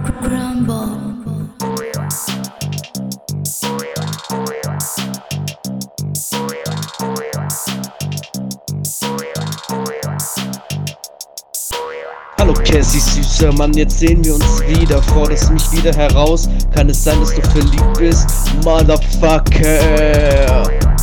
Crumble. Hallo Cassie, süßer Mann, jetzt sehen wir uns wieder. Forderst mich wieder heraus? Kann es sein, dass du verliebt bist? Motherfucker!